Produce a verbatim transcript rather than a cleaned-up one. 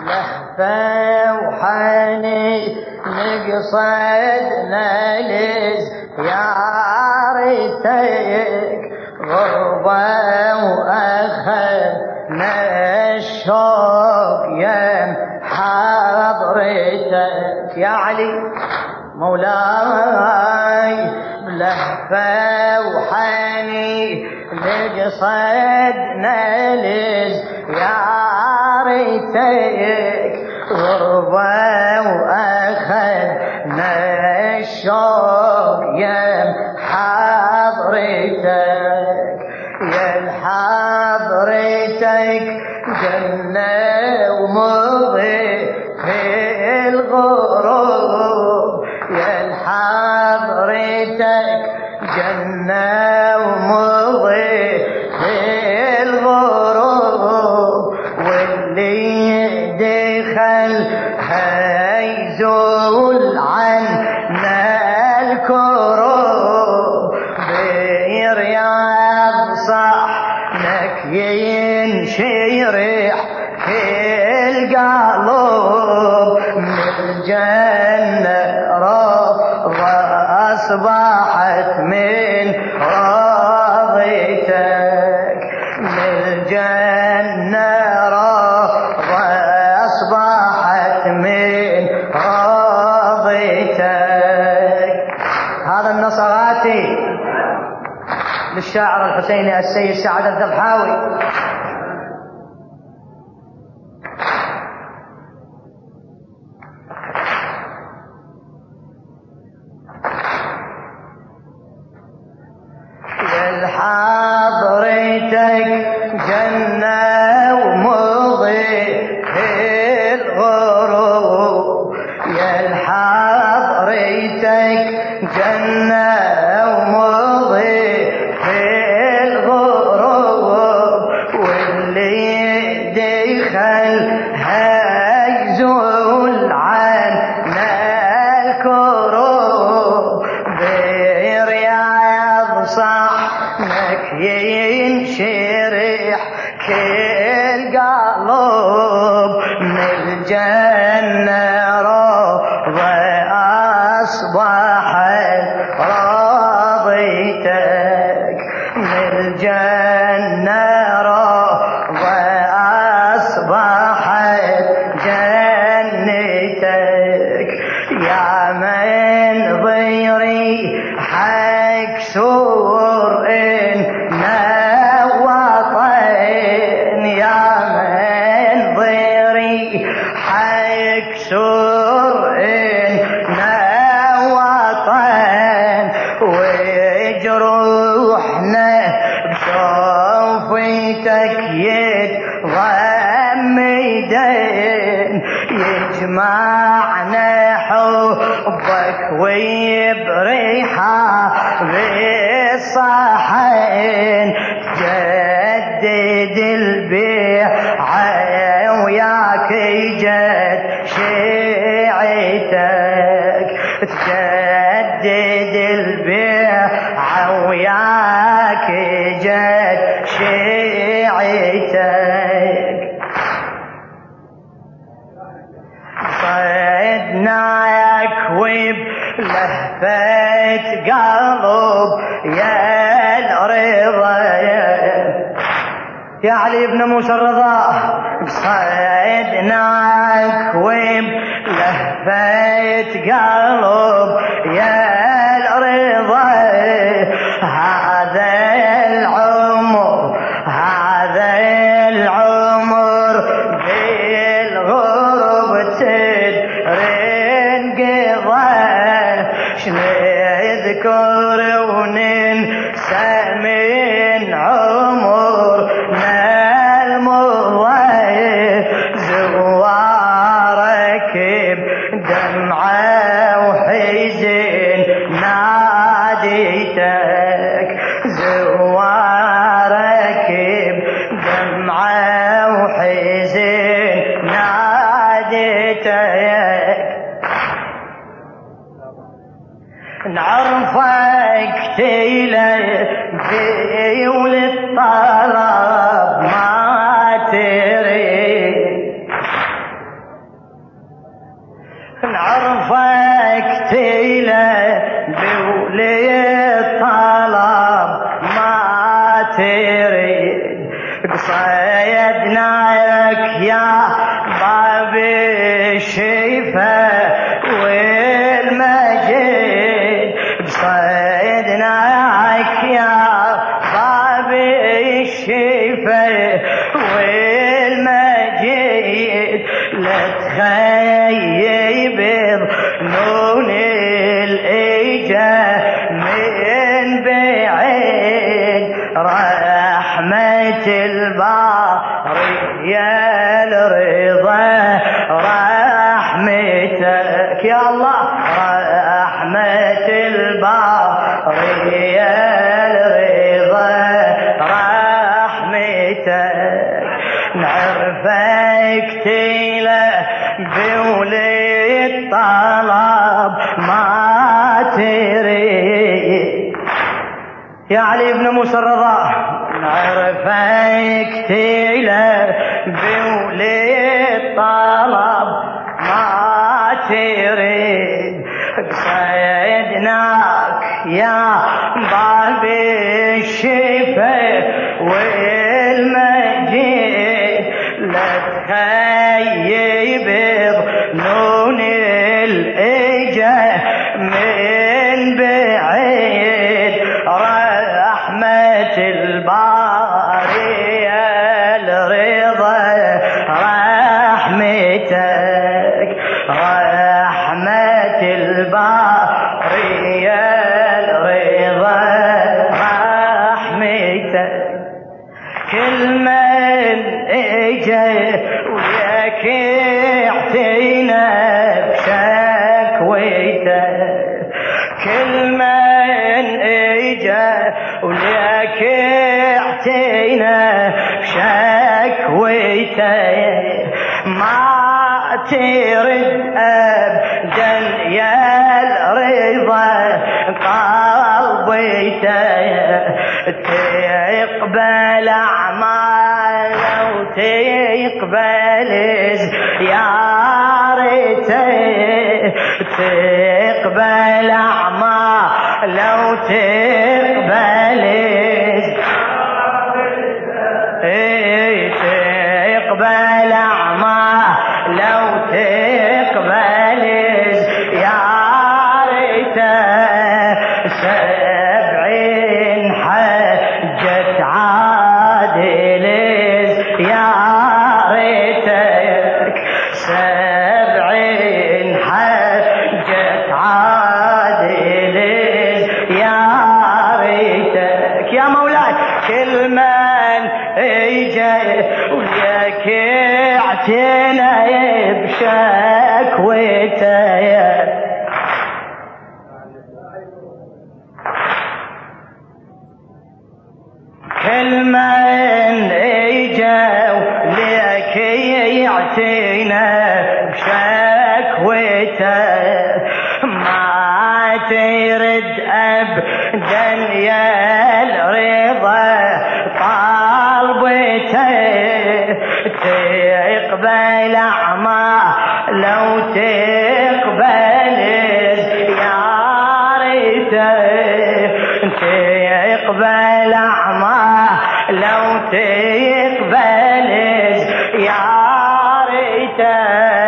لهفة وحني نقصدنا لز يا ريتك غربة وأخذنا الشوق يم حضرتك يا علي مولاي. بلهفة وحني نقصدنا لز يا ريتك غربة وأخذنا الشوق يم حضرتك يا حضرتك جنة ومضي في الغروب يا حضرتك جنة ومضي في الغروب واللي دخل هيزول عنا الكروب برياض صحنك ينشرح في القلوب من الجنة روضة أصبحت من راضيتك من الجنة روضة أصبحت من راضيتك. هذا النصراتي للشاعر الحسيني السيد سعد الذبحاوي. يا حضرتك جنة ومضي في الغروب يا حضرتك جنة ومضي في الغروب واللي دخل هيزول عنا الكروب برياض صحنك ينشرح كل قلوب من الجنة روضة أصبحت راضيتك من الجنة روضة أصبحت جنتك يا من ضيري حق سور إنه وطن يا من ضيري حق سور إنه وطن وجروحنا بشوفتك يتضم يدين يجمعنا حبك ويبريحة بالصحن تجدد البيعة وياك جد شيعتك تجدد البيعة وياك جد شيعتك. صيدناك وبلهفة قلب يا الرضا يا علي بن موسى الرضا. صيدناك وبلهفة قلب يا الرضا هذا العمر هذا العمر بالغرب تدرين قضى شنذكر وننسى من عمرنا المضى زوارك بدمعة وحزن ناديتك زوارك بدمعة وحزن ناديتك. نعرفك تلبي وللطلب ما تريد نعرفك تيله بولي الطلب ما تريد بصيدناك يا باب الشفا والمجيد بصيدناك يا باب الشفا والمجيد لا تخيب ظنون الإيجا من بعيد رحمة الباري يا الرضا رحمتك يا الله رحمة الباري يا الرضا رحمتك نعرفك تيله بولي الطلب ما تريد يا علي بن موسى الرضا نعرفك تيله بولي الطلب ما تريد بصيدناك يا باب الشفا والمجيد لا تخيب ظنون الإيجا من بعيد رحمة الباري الرضا رحمتك رحمة الباري الرضا رحمتك كل من اجا وياك اعتينا بشكويته كل من اجا وياك اعتينا بشكويته ما ترد ابدا يا الرضا قلبيته تقبل اعمال وتقبل زيارته تقبل اعمال لو تقبل تقبل اعمال لو تقبل زيارته سبعين حجة عادل زيارتك سبعين حجة عادل زيارتك يا مولاي كل من اجا وياك اعتنى بشكوته كل من اجا وليك يعتينا بشكوته ما ترد ابدا يا الرضا طالبته تقبل اعمال لو تقبل زيارته تقبل اعمال لو تقبل زيارته